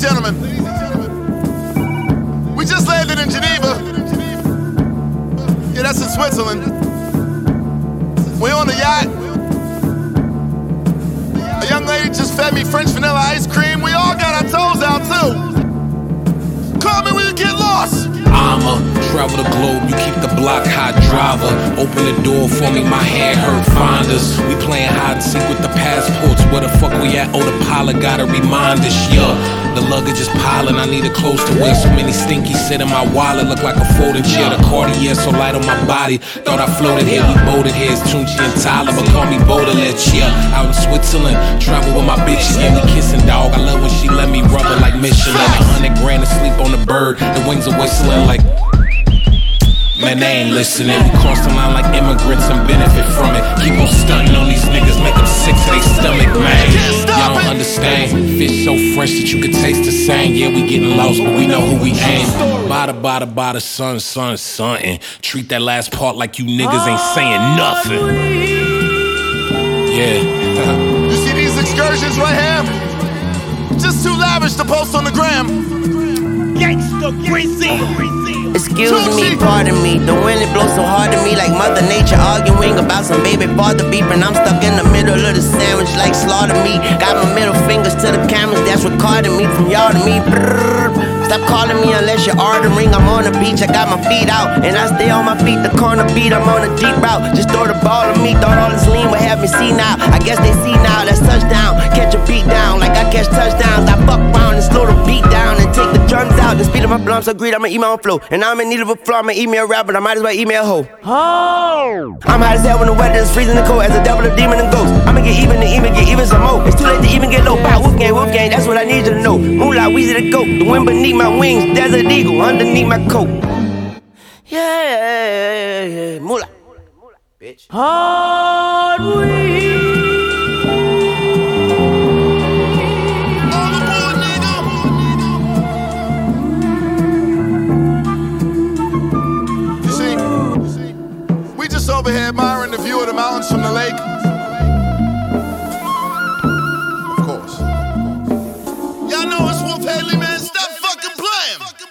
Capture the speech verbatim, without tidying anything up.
gentlemen, we just landed in Geneva. Yeah, that's in Switzerland. We're on the yacht. A young lady just fed me French vanilla ice cream. We all got our toes out too. Call me when you get lost. I'ma travel the globe, you keep the block hot, driver. Open the door for me, my hand hurt, find us. We playing hide and seek with the passports. Where the fuck we at? Oh, the pilot gotta remind us, yeah. The luggage is piling, I need a clothes to wear. So many stinkies sit in my wallet, look like a folding chair. The Cartier so light on my body, thought I floated here. We boated here, it's Tunchi and Tyler, but call me Baudelaire, yeah. Out in Switzerland, travel with my bitch, she gave me kissing, dog. I love when she let me rub her like Michelin. A hundred grand to sleep on the bird, the wings are whistling like, man, they ain't listening. We cross the line like immigrants and benefit from it. Keep on stunting on these niggas, make them sick to their stomach, man. Y'all don't understand. Fish so fresh that you can taste the same. Yeah, we getting lost, but we know who we aim. Bada, bada, bada, son, son, son. And treat that last part like you niggas ain't saying nothing. Yeah. You see these excursions right here? Just too lavish to post on the gram. Gangsta Brazil. Excuse me, pardon me. The wind it blows so hard to me, like Mother Nature arguing about some baby father beeping. I'm stuck in the middle of the sandwich like slaughter me. Got my middle fingers to the cameras that's recording me from y'all to me. Brrr. Stop calling me unless you're ordering. I'm on the beach, I got my feet out, and I stay on my feet. The corner beat, I'm on a deep route. Just throw the ball at me. Thought all this lean would have me see now. I guess they see now. That's touchdown. Catch a beat down like I catch touchdowns. I fuck around and slow the beat down and take the drums out. The speed of my blunts, agreed. I'ma eat my own flow, and I'm in need of a flow. I'ma eat me a rap, but I might as well eat me a hoe. Oh. I'm hot as hell when the weather is freezing and cold. As a devil, a demon, and ghost. I'ma get even to even get even some more. It's too late to even get low. Bow, wolf gang, wolf gang. That's what I need you to know. Moolah, Weezy the goat. The wind beneath my wings, desert eagle underneath my coat. Yeah, yeah, yeah. Moolah, bitch. Hard weed. Over here admiring the view of the mountains from the lake.